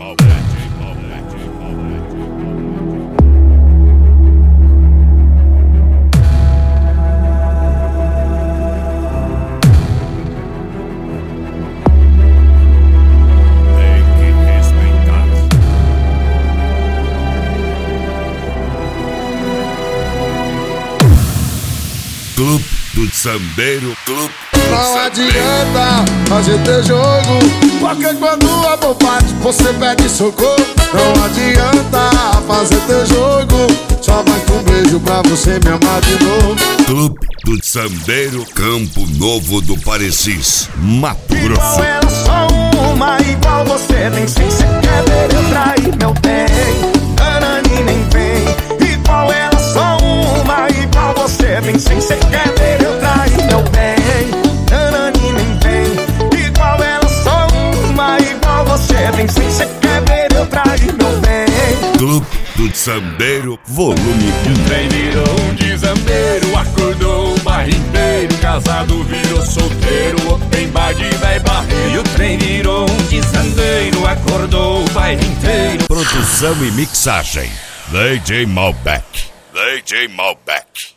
Malbec. Clube do Sambeiro, Clube do Não Sambeiro. adianta fazer teu jogo, porque quando a mão bate você pede socorro. Não adianta fazer teu jogo, só vai com um beijo pra você me amar de novo. Clube do Sambeiro, Campo Novo do Parecis, Mato Grosso. Igual ela só uma, igual você nem sei se quer ver eu trair meu bem. Anani nem vem. Igual ela só uma, igual você nem sei se quer ver eu trair meu bem. Anani nem vem. Igual ela só uma, igual você nem sei se quer ver eu trair meu bem. Clube do Sambeiro, volume 1. O trem virou um desambeiro, acordou o bairro inteiro. Casado virou solteiro, open bar de véi barreiro. E o trem virou um desandeiro, acordou o bairro inteiro. Produção e mixagem, DJ Malbec. DJ Malbec.